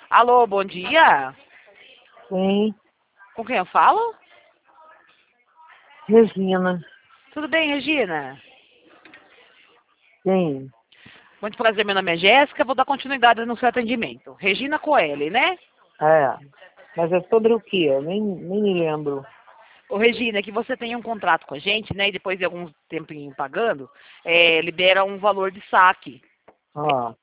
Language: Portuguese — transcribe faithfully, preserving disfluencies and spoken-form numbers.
Alô, bom dia. Sim, Com quem eu falo? Regina. Tudo bem, Regina? Sim, Muito prazer, meu nome é Jéssica, vou dar continuidade no seu atendimento. Regina Coelho, né? é. Mas é sobre o quê? Eu nem, nem me lembro. Ô, Regina, é que você tem um contrato com a gente, né? E depois de algum tempinho pagando, é, libera um valor de saque. Ah,